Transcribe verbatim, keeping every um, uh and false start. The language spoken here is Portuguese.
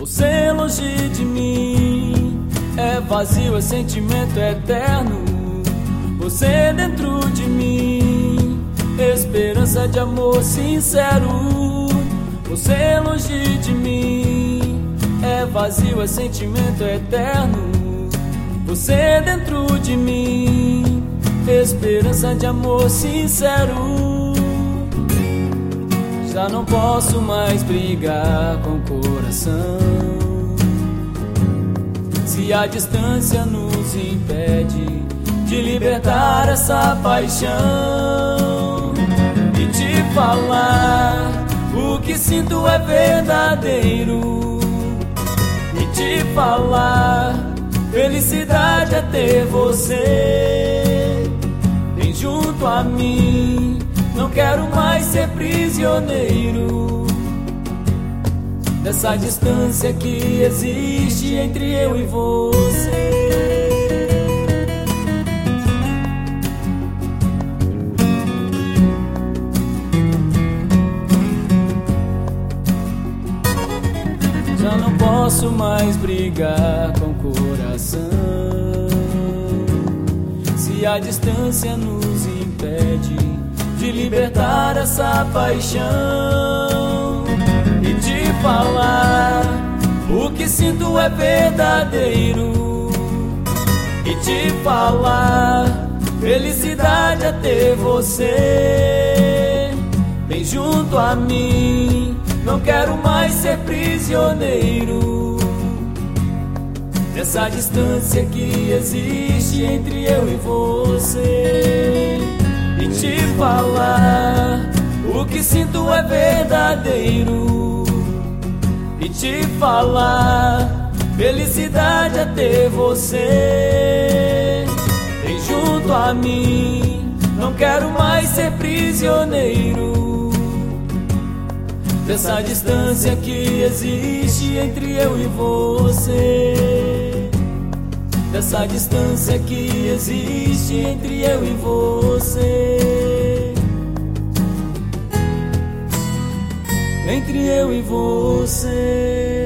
Você longe de mim é vazio, é sentimento eterno. Você dentro de mim, esperança de amor sincero. Você longe de mim é vazio, é sentimento eterno. Você dentro de mim, esperança de amor sincero. Já não posso mais brigar com o coração, se a distância nos impede de libertar essa paixão e te falar o que sinto é verdadeiro, e te falar felicidade é ter você bem junto a mim. Não quero mais ser prisioneiro dessa distância que existe entre eu e você. Já não posso mais brigar com o coração, se a distância nos impede de libertar essa paixão e te falar o que sinto é verdadeiro, e te falar felicidade é ter você bem junto a mim. Não quero mais ser prisioneiro dessa distância que existe entre eu e você, e te falar o que sinto é verdadeiro, e te falar felicidade é ter você bem junto a mim. Não quero mais ser prisioneiro dessa distância que existe entre eu e você, dessa distância que existe entre eu e você, entre eu e você.